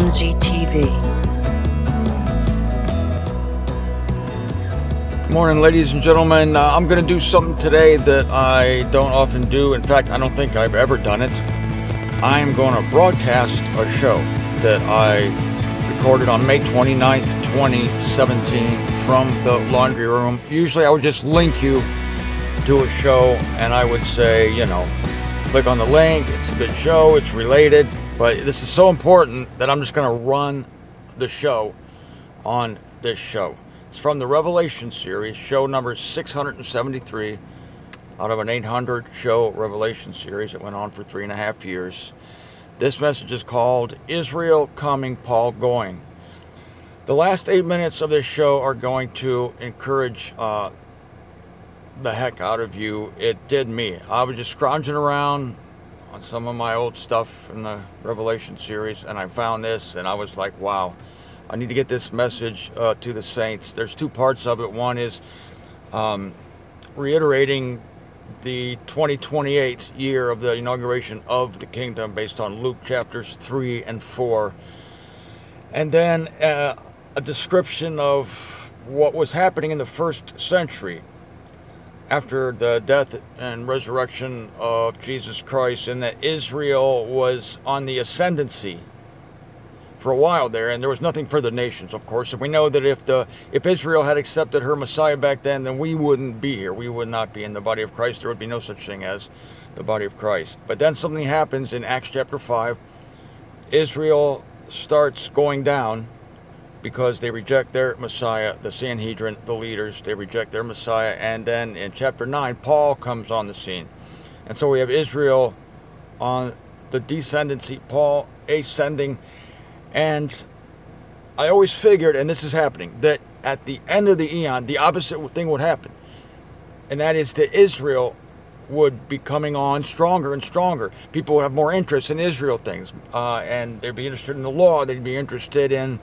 MZTV. Good morning, ladies and gentlemen. I'm going to do something today that I don't often do. In fact, I don't think I've ever done it. I'm going to broadcast a show that I recorded on May 29th, 2017 from the laundry room. Usually I would just link you to a show and I would say, click on the link. It's a good show. It's related. But this is so important that I'm just going to run the show on this show. It's from the Revelation series, show number 673 out of an 800 show Revelation series. It went on for 3.5 years. This message is called Israel Coming, Paul Going. The last 8 minutes of this show are going to encourage the heck out of you. It did me. I was just scrounging around on some of my old stuff in the Revelation series, and I found this, and I was like, wow, I need to get this message to the saints. There's two parts of it. One is reiterating the 2028 year of the inauguration of the kingdom based on Luke chapters 3 and 4. And then a description of what was happening in the first century after the death and resurrection of Jesus Christ, and that Israel was on the ascendancy for a while there, and there was nothing for the nations, of course. And we know that if Israel had accepted her Messiah back then we wouldn't be here. We would not be in the body of Christ. There would be no such thing as the body of Christ. But then something happens in Acts chapter 5. Israel starts going down because they reject their Messiah, the Sanhedrin, the leaders. They reject their Messiah. And then in chapter 9, Paul comes on the scene. And so we have Israel on the descendancy, Paul ascending. And I always figured, and this is happening, that at the end of the eon, the opposite thing would happen. And that is that Israel would be coming on stronger and stronger. People would have more interest in Israel things. And they'd be interested in the law. They'd be interested in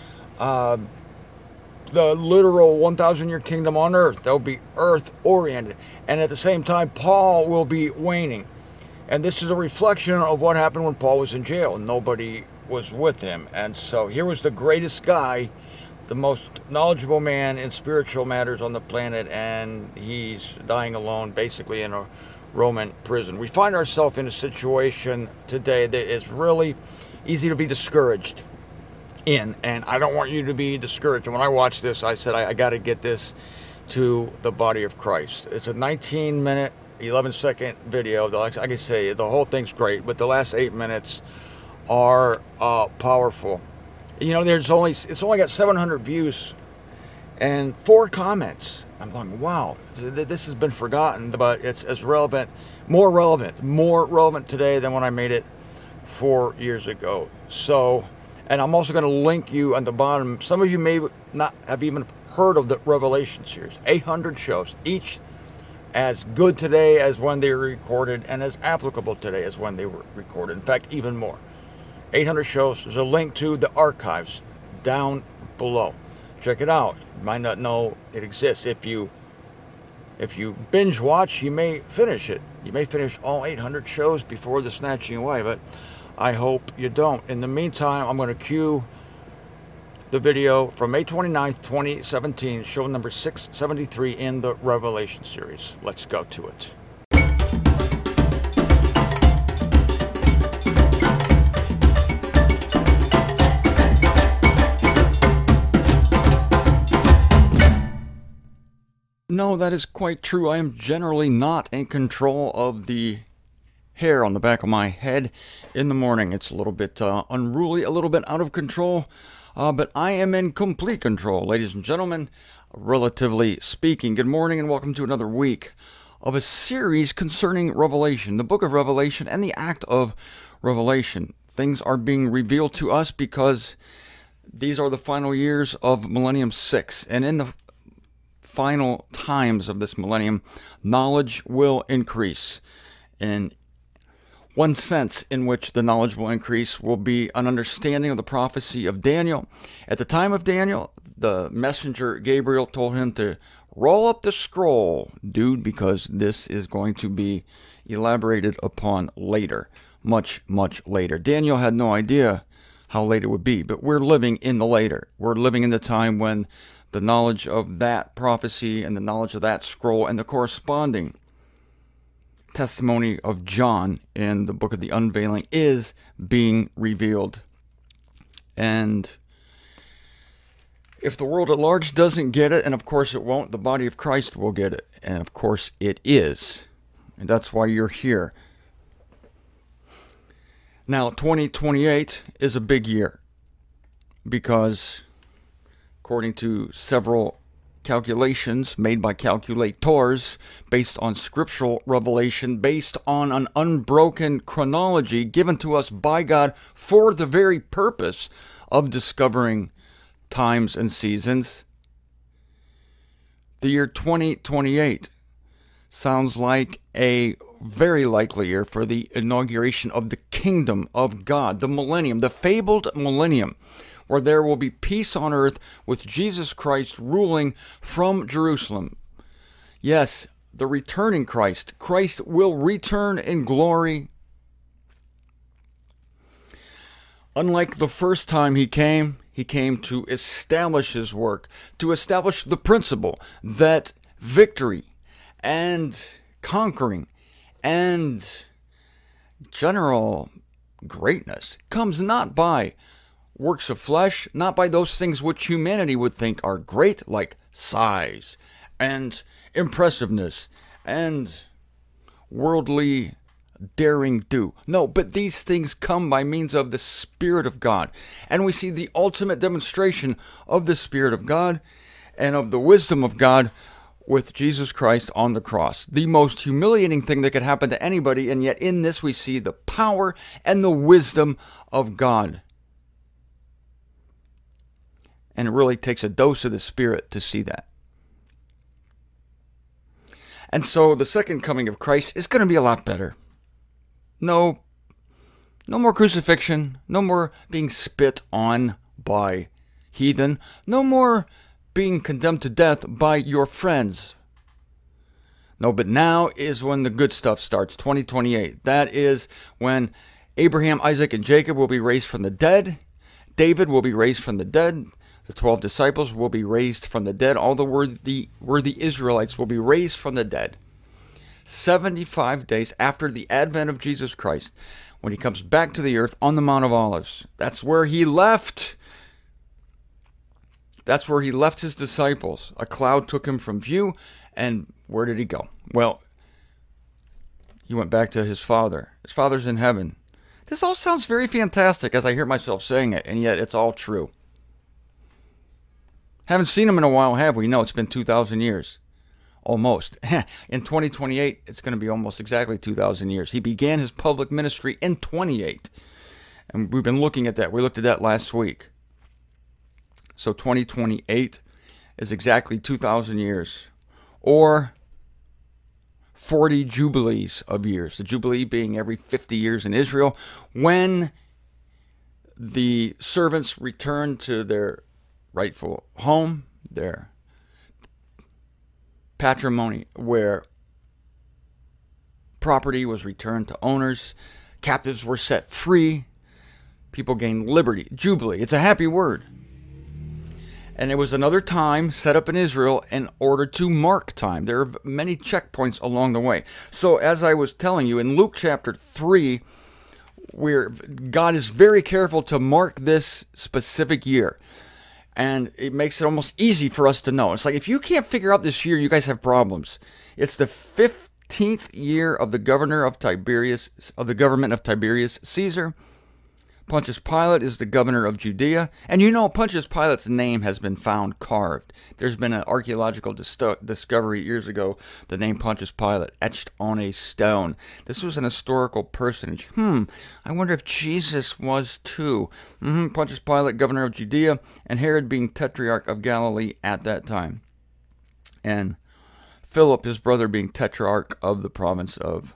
the literal 1,000-year kingdom on earth. They'll be earth-oriented. And at the same time, Paul will be waning. And this is a reflection of what happened when Paul was in jail. Nobody was with him. And so here was the greatest guy, the most knowledgeable man in spiritual matters on the planet, and he's dying alone basically in a Roman prison. We find ourselves in a situation today that is really easy to be discouraged in, and I don't want you to be discouraged. And when I watched this, I said, I got to get this to the body of Christ. It's a 19-minute, 11-second video. Like I can say, the whole thing's great, but the last 8 minutes are powerful. It's only got 700 views and 4 comments. I'm going, wow, this has been forgotten, but it's as relevant, more relevant today than when I made it 4 years ago. So, and I'm also going to link you on the bottom. Some of you may not have even heard of the Revelation series. 800 shows, each as good today as when they were recorded and as applicable today as when they were recorded. In fact, even more. 800 shows. There's a link to the archives down below. Check it out. You might not know it exists. If you binge watch, you may finish it. You may finish all 800 shows before the snatching away, but I hope you don't. In the meantime, I'm going to cue the video from May 29th, 2017, show number 673 in the Revelation series. Let's go to it. No, that is quite true. I am generally not in control of the hair on the back of my head in the morning. It's a little bit unruly, a little bit out of control, but I am in complete control, ladies and gentlemen, relatively speaking. Good morning and welcome to another week of a series concerning Revelation, the book of Revelation and the act of Revelation. Things are being revealed to us because these are the final years of Millennium 6, and in the final times of this millennium, knowledge will increase. In one sense in which the knowledge will increase will be an understanding of the prophecy of Daniel. At the time of Daniel, the messenger Gabriel told him to roll up the scroll, dude, because this is going to be elaborated upon later, much, much later. Daniel had no idea how late it would be. But we're living in the later. We're living in the time when the knowledge of that prophecy and the knowledge of that scroll and the corresponding testimony of John in the book of the unveiling is being revealed. And if the world at large doesn't get it, and of course it won't, the body of Christ will get it. And of course it is. And that's why you're here. Now, 2028 is a big year because, according to several calculations made by calculators, based on scriptural revelation, based on an unbroken chronology given to us by God for the very purpose of discovering times and seasons, the year 2028 sounds like a very likely year for the inauguration of the kingdom of God, the millennium, the fabled millennium, where there will be peace on earth with Jesus Christ ruling from Jerusalem. Yes, the returning Christ. Christ will return in glory. Unlike the first time he came to establish his work, to establish the principle that victory and conquering and general greatness comes not by works of flesh, not by those things which humanity would think are great, like size and impressiveness and worldly daring do. No, but these things come by means of the Spirit of God. And we see the ultimate demonstration of the Spirit of God and of the wisdom of God with Jesus Christ on the cross. The most humiliating thing that could happen to anybody, and yet in this we see the power and the wisdom of God. And it really takes a dose of the Spirit to see that. And so the second coming of Christ is going to be a lot better. No more crucifixion. No more being spit on by heathen. No more being condemned to death by your friends. No, but now is when the good stuff starts, 2028. That is when Abraham, Isaac, and Jacob will be raised from the dead. David will be raised from the dead. The 12 disciples will be raised from the dead. All the worthy Israelites will be raised from the dead. 75 days after the advent of Jesus Christ, when he comes back to the earth on the Mount of Olives. That's where he left. That's where he left his disciples. A cloud took him from view, and where did he go? Well, he went back to his Father. His Father's in heaven. This all sounds very fantastic as I hear myself saying it, and yet it's all true. Haven't seen him in a while, have we? No, it's been 2,000 years. Almost. In 2028, it's going to be almost exactly 2,000 years. He began his public ministry in 28. And we've been looking at that. We looked at that last week. So 2028 is exactly 2,000 years. Or 40 jubilees of years. The jubilee being every 50 years in Israel. When the servants return to their rightful home, their patrimony, where property was returned to owners, captives were set free, people gained liberty. Jubilee, it's a happy word. And it was another time set up in Israel in order to mark time. There are many checkpoints along the way. So as I was telling you, in Luke chapter 3, where God is very careful to mark this specific year. And it makes it almost easy for us to know. It's like, if you can't figure out this year, you guys have problems. It's the 15th year of the government of Tiberius Caesar. Pontius Pilate is the governor of Judea. And you know, Pontius Pilate's name has been found carved. There's been an archaeological discovery years ago, the name Pontius Pilate etched on a stone. This was an historical personage. I wonder if Jesus was too. Pontius Pilate, governor of Judea, and Herod being tetrarch of Galilee at that time. And Philip, his brother, being tetrarch of the province of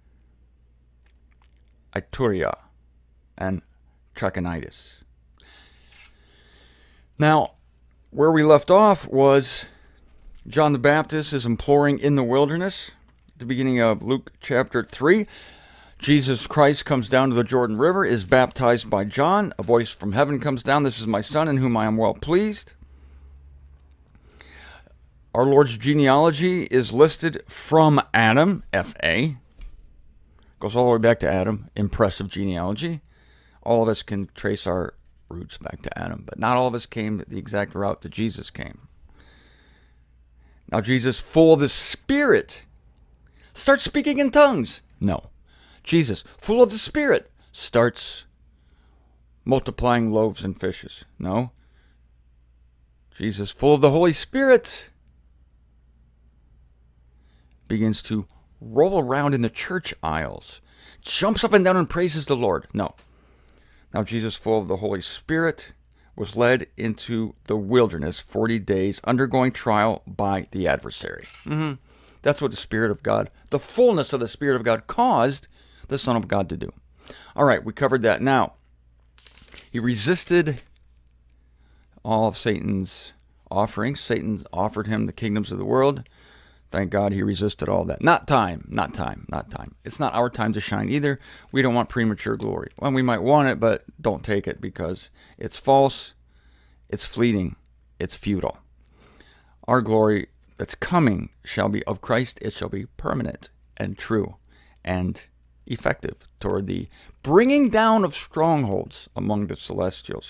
Iturea and Trachonitis. Now, where we left off was John the Baptist is imploring in the wilderness, at the beginning of Luke chapter 3. Jesus Christ comes down to the Jordan River, is baptized by John. A voice from heaven comes down. This is my Son in whom I am well pleased. Our Lord's genealogy is listed from Adam, F.A. Goes all the way back to Adam. Impressive genealogy. All of us can trace our roots back to Adam, but not all of us came the exact route that Jesus came. Now Jesus, full of the Spirit, starts speaking in tongues. No. Jesus, full of the Spirit, starts multiplying loaves and fishes. No. Jesus, full of the Holy Spirit, begins to roll around in the church aisles, jumps up and down and praises the Lord. No. Now Jesus, full of the Holy Spirit, was led into the wilderness 40 days, undergoing trial by the adversary. That's what the Spirit of God, the fullness of the Spirit of God, caused the Son of God to do. All right, we covered that. Now, he resisted all of Satan's offerings. Satan offered him the kingdoms of the world. Thank God he resisted all that. Not time. It's not our time to shine either. We don't want premature glory. Well, we might want it, but don't take it because it's false, it's fleeting, it's futile. Our glory that's coming shall be of Christ. It shall be permanent and true and effective toward the bringing down of strongholds among the celestials.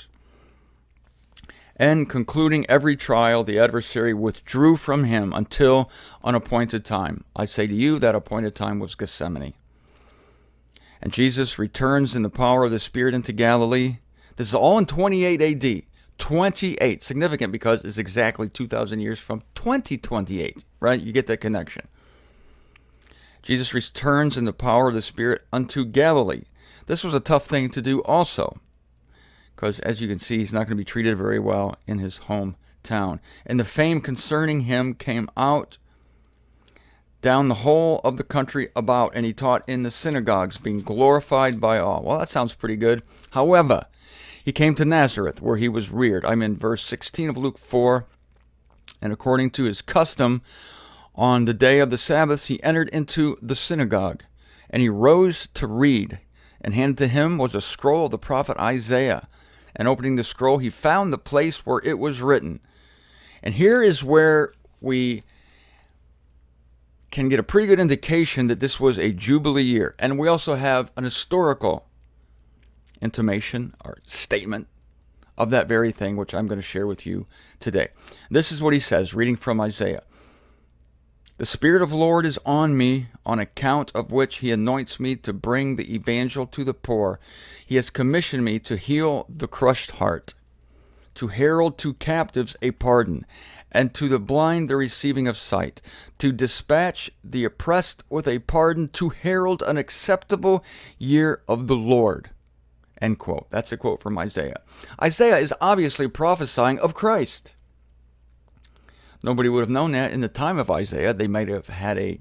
And concluding every trial, the adversary withdrew from him until an appointed time. I say to you, that appointed time was Gethsemane. And Jesus returns in the power of the Spirit into Galilee. This is all in 28 AD. 28. Significant because it's exactly 2,000 years from 2028. Right? You get that connection. Jesus returns in the power of the Spirit unto Galilee. This was a tough thing to do also, because as you can see, he's not going to be treated very well in his hometown. And the fame concerning him came out down the whole of the country about, and he taught in the synagogues, being glorified by all. Well, that sounds pretty good. However, he came to Nazareth, where he was reared. I'm in verse 16 of Luke 4. And according to his custom, on the day of the Sabbath, he entered into the synagogue, and he rose to read. And handed to him was a scroll of the prophet Isaiah. And opening the scroll, he found the place where it was written. And here is where we can get a pretty good indication that this was a Jubilee year. And we also have an historical intimation or statement of that very thing, which I'm going to share with you today. This is what he says, reading from Isaiah. The Spirit of the Lord is on me, on account of which he anoints me to bring the evangel to the poor. He has commissioned me to heal the crushed heart, to herald to captives a pardon, and to the blind the receiving of sight, to dispatch the oppressed with a pardon, to herald an acceptable year of the Lord. End quote. That's a quote from Isaiah. Isaiah is obviously prophesying of Christ. Nobody would have known that in the time of Isaiah. They might have had a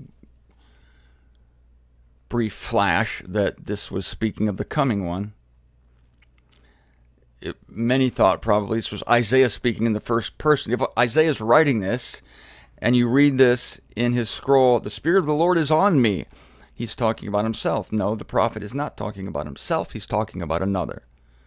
brief flash that this was speaking of the coming one. Many thought probably this was Isaiah speaking in the first person. If Isaiah is writing this, and you read this in his scroll, the Spirit of the Lord is on me, he's talking about himself. No, the prophet is not talking about himself. He's talking about another.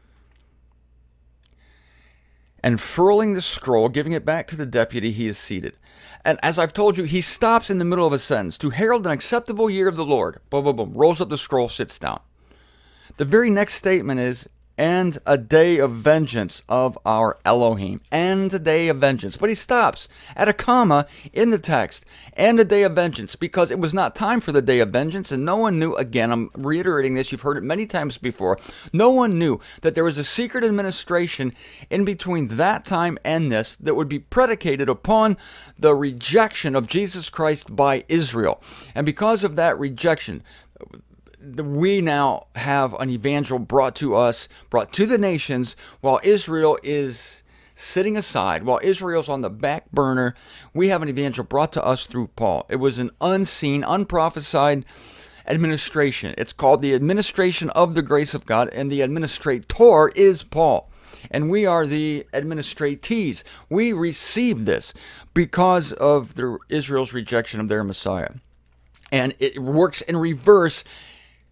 And furling the scroll, giving it back to the deputy, he is seated. And as I've told you, he stops in the middle of a sentence. To herald an acceptable year of the Lord. Boom, boom, boom. Rolls up the scroll, sits down. The very next statement is, and a day of vengeance of our Elohim. And a day of vengeance. But he stops at a comma in the text. And a day of vengeance. Because it was not time for the day of vengeance. And no one knew, again, I'm reiterating this, you've heard it many times before. No one knew that there was a secret administration in between that time and this that would be predicated upon the rejection of Jesus Christ by Israel. And because of that rejection, we now have an evangel brought to us, brought to the nations, while Israel is sitting aside, while Israel's on the back burner. We have an evangel brought to us through Paul. It was an unseen, unprophesied administration. It's called the administration of the grace of God, and the administrator is Paul. And we are the administratees. We received this because of Israel's rejection of their Messiah. And it works in reverse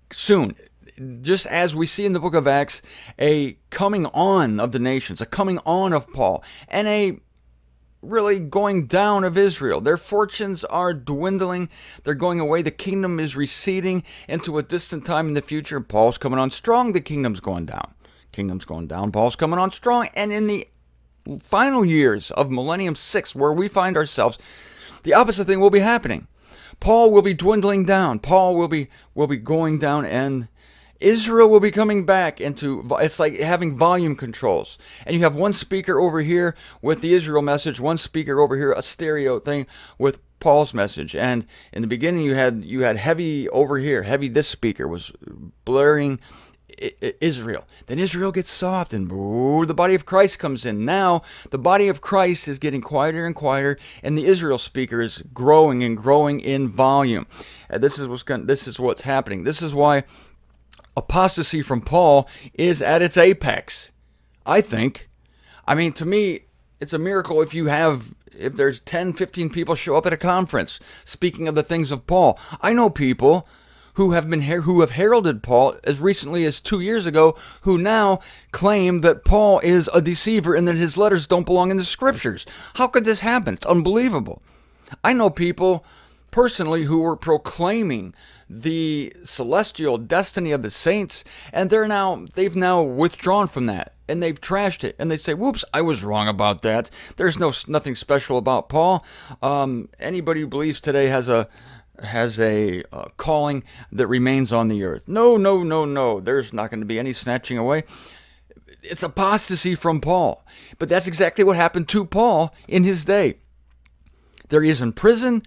soon. Just as we see in the book of Acts, a coming on of the nations, a coming on of Paul, and a really going down of Israel. Their fortunes are dwindling. They're going away. The kingdom is receding into a distant time in the future. Paul's coming on strong. The kingdom's going down. Kingdom's going down. Paul's coming on strong. And in the final years of Millennium 6, where we find ourselves, the opposite thing will be happening. Paul will be dwindling down. Paul will be going down, and Israel will be coming back into, it's like having volume controls. And you have one speaker over here with the Israel message, one speaker over here, a stereo thing with Paul's message. And in the beginning you had heavy over here, heavy, this speaker was blaring Israel. Then Israel gets soft, and the body of Christ comes in. Now the body of Christ is getting quieter and quieter, and the Israel speaker is growing and growing in volume. And this is what's happening. This is why apostasy from Paul is at its apex, I think. I mean, to me, it's a miracle if there's 10, 15 people show up at a conference speaking of the things of Paul. I know people who have heralded Paul as recently as 2 years ago, who now claim that Paul is a deceiver and that his letters don't belong in the scriptures. How could this happen? It's unbelievable. I know people personally who were proclaiming the celestial destiny of the saints, and they've now withdrawn from that, and they've trashed it, and they say, whoops, I was wrong about that. There's nothing special about Paul. Anybody who believes today has a calling that remains on the earth. No. There's not going to be any snatching away. It's apostasy from Paul. But that's exactly what happened to Paul in his day. There he is in prison.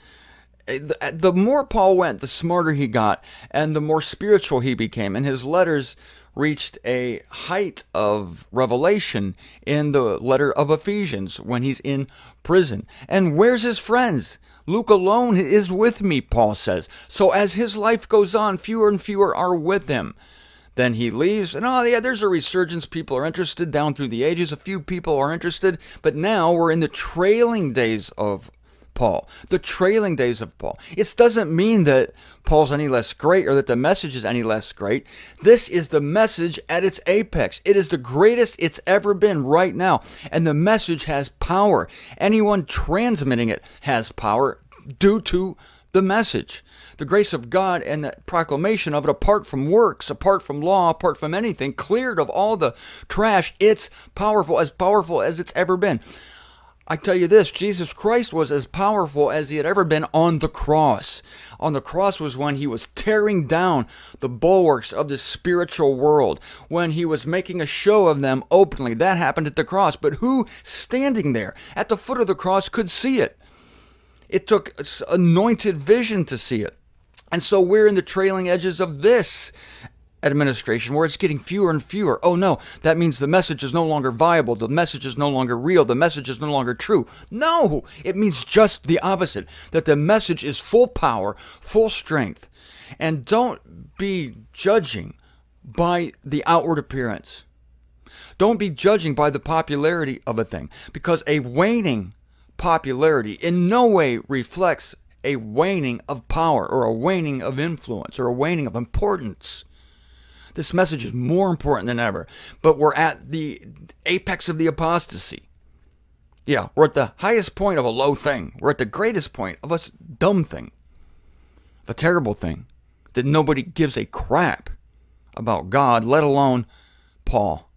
The more Paul went, the smarter he got, and the more spiritual he became. And his letters reached a height of revelation in the letter of Ephesians when he's in prison. And where's his friends? Luke alone is with me, Paul says. So as his life goes on, fewer and fewer are with him. Then he leaves, and there's a resurgence. People are interested down through the ages. A few people are interested, but now we're in the trailing days of Paul. The trailing days of Paul. It doesn't mean that Paul's any less great or that the message is any less great. This is the message at its apex. It is the greatest it's ever been right now. And the message has power. Anyone transmitting it has power due to the message. The grace of God and the proclamation of it, apart from works, apart from law, apart from anything, cleared of all the trash, it's powerful as it's ever been. I tell you this, Jesus Christ was as powerful as he had ever been on the cross. On the cross was when he was tearing down the bulwarks of the spiritual world, when he was making a show of them openly. That happened at the cross. But who standing there at the foot of the cross could see it? It took anointed vision to see it. And so we're in the trailing edges of this administration where it's getting fewer and fewer. Oh no, that means the message is no longer viable. The message is no longer real. The message is no longer true. No, it means just the opposite, that the message is full power, full strength. And don't be judging by the outward appearance. Don't be judging by the popularity of a thing, because a waning popularity in no way reflects a waning of power or a waning of influence or a waning of importance. This message is more important than ever, but we're at the apex of the apostasy. Yeah, we're at the highest point of a low thing. We're at the greatest point of a dumb thing, of a terrible thing, that nobody gives a crap about God, let alone Paul.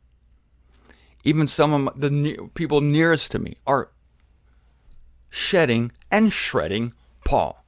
Even some of the people nearest to me are shedding and shredding Paul.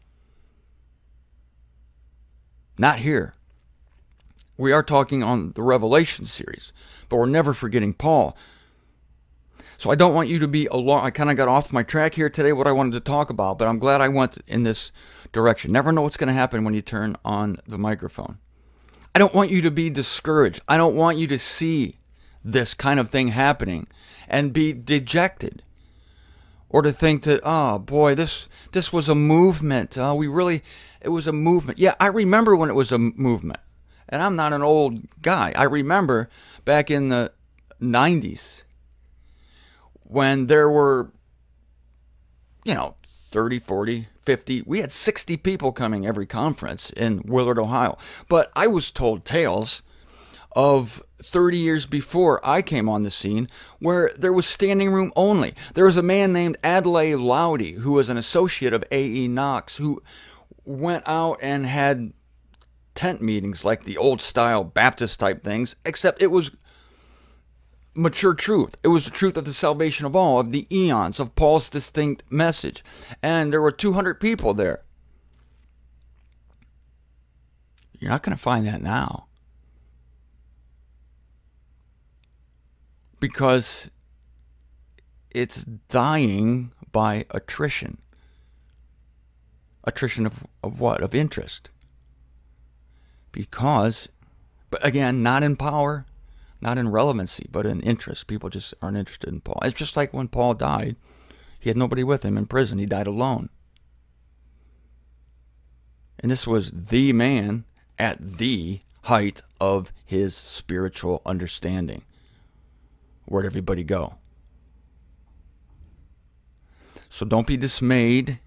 Not here. We are talking on the Revelation series, but we're never forgetting Paul. So I don't want you to be alarmed. I kind of got off my track here today, what I wanted to talk about, but I'm glad I went in this direction. Never know what's going to happen when you turn on the microphone. I don't want you to be discouraged. I don't want you to see this kind of thing happening and be dejected, or to think that, oh boy, this was a movement. It was a movement. Yeah, I remember when it was a movement. And I'm not an old guy. I remember back in the 90s when there were, 30, 40, 50. We had 60 people coming every conference in Willard, Ohio. But I was told tales of 30 years before I came on the scene where there was standing room only. There was a man named Adlai Lowdy who was an associate of A.E. Knox who went out and had tent meetings like the old style Baptist type things, except it was mature truth. It was the truth of the salvation of all, of the eons, of Paul's distinct message. And there were 200 people there. You're not going to find that now. Because it's dying by attrition. Attrition of what? Of interest. Because, but again, not in power, not in relevancy, but in interest. People just aren't interested in Paul. It's just like when Paul died. He had nobody with him in prison. He died alone. And this was the man at the height of his spiritual understanding. Where'd everybody go? So don't be dismayed.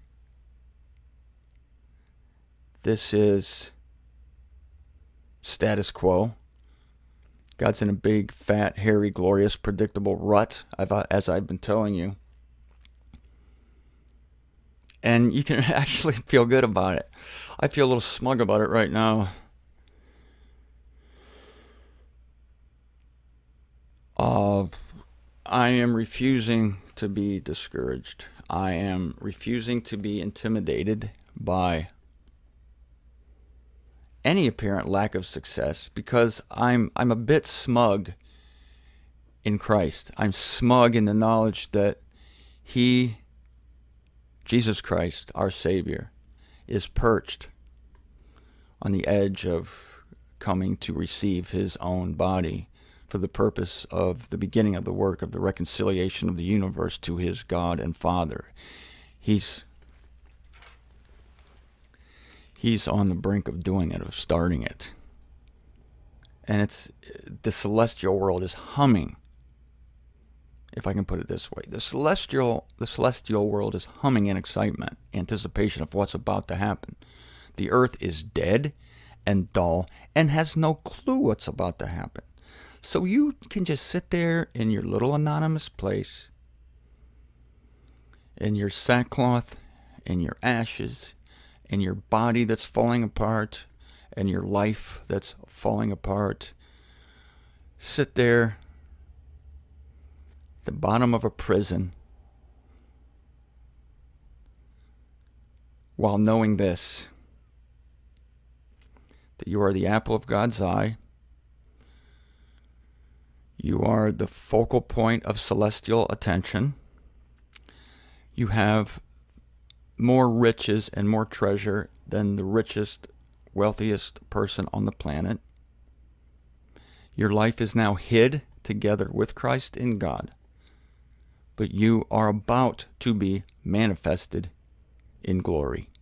This is status quo. God's in a big, fat, hairy, glorious, predictable rut, as I've been telling you. And you can actually feel good about it. I feel a little smug about it right now. I am refusing to be discouraged. I am refusing to be intimidated by any apparent lack of success because I'm a bit smug in Christ. I'm smug in the knowledge that He, Jesus Christ, our Savior, is perched on the edge of coming to receive His own body for the purpose of the beginning of the work of the reconciliation of the universe to His God and Father. He's on the brink of doing it, of starting it. And the celestial world is humming, if I can put it this way. The celestial world is humming in excitement, anticipation of what's about to happen. The earth is dead and dull and has no clue what's about to happen. So you can just sit there in your little anonymous place, in your sackcloth, in your ashes, in your body that's falling apart, and your life that's falling apart. Sit there at the bottom of a prison while knowing this, that you are the apple of God's eye. You are the focal point of celestial attention. You have more riches and more treasure than the richest, wealthiest person on the planet. Your life is now hid together with Christ in God, but you are about to be manifested in glory.